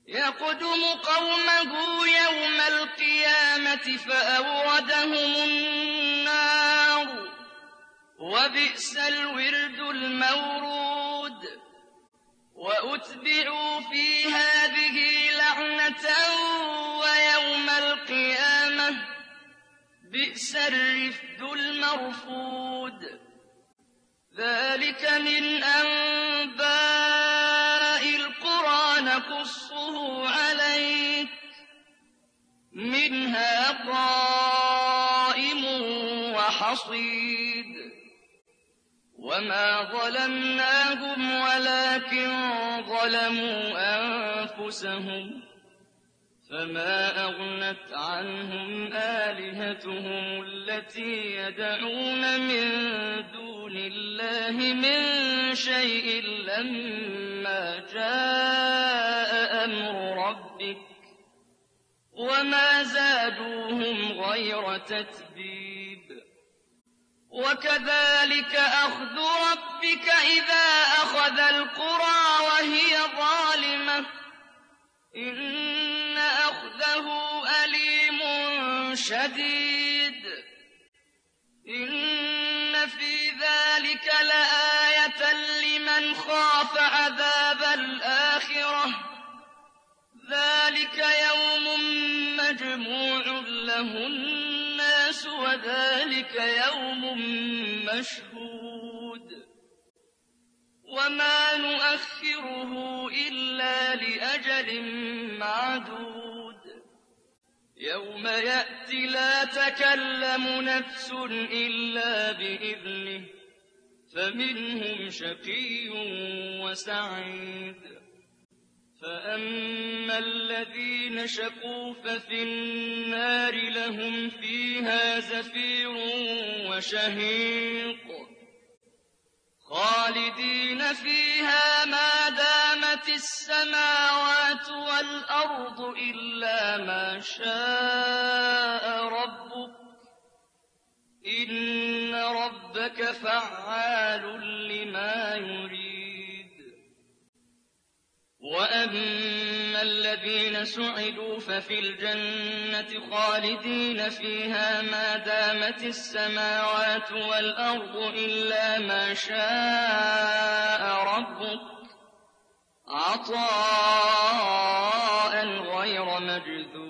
يقدم قومه يوم القيامة فأوردهم النار وبئس الورد المورود وأتبعوا في هذه لعنة ويوم القيامة بئس الرفد المرفود ذلك من أنباء القرى نقصه عليك منها قائم وحصيد وما ظلمناهم ولكن ظلموا أنفسهم فما أغنت عنهم آلهتهم التي يدعون من دون الله من شيء لما جاء أمر ربك وما زادوهم غير تتبيب وكذلك أخذ ربك إذا أخذ القرى وهي ظالمة إن أخذه أليم شديد إن في ذلك لآية لمن خاف عذاب الآخرة ذلك يوم مجموع له الناس وذلك يوم مشهود وما نؤخره إلا لأجل معدود يوم يأتي لا تكلم نفس إلا بإذنه فمنهم شقي وسعيد فأما الذين شقوا ففي النار لهم فيها زفير وشهيق خالدين فيها ما دامت السماوات والأرض إلا ما شاء ربك إن ربك فعال لما يريد وأما الذين سعدوا ففي الجنة خالدين فيها ما دامت السماوات والأرض إلا ما شاء ربك عطاء غير مجذوذ